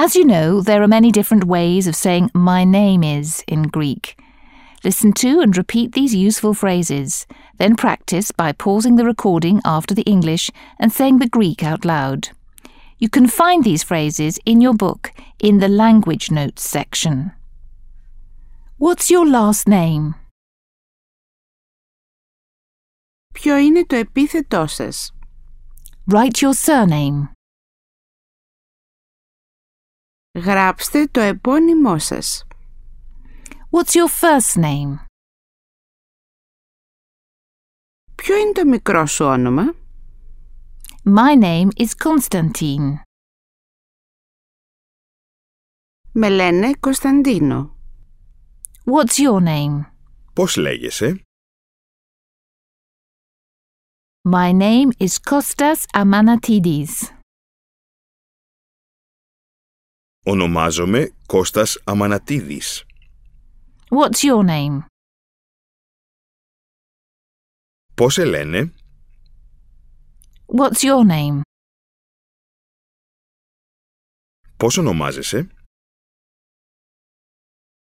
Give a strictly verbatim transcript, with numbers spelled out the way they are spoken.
As you know, there are many different ways of saying my name is in Greek. Listen to and repeat these useful phrases, then practice by pausing the recording after the English and saying the Greek out loud. You can find these phrases in your book in the language notes section. What's your last name? Ποιο είναι το επίθετό σας? Write your surname. Γράψτε το επώνυμό σας. What's your first name? Ποιο είναι το μικρό σου όνομα? My name is Konstantin. Με λένε Κωνσταντίνο. What's your name? Πώς λέγεσαι? My name is Kostas Amanatidis. Ονομάζομαι Κώστας Αμανατίδης. What's your name? Πώς σε λένε? What's your name? Πώς ονομάζεσαι?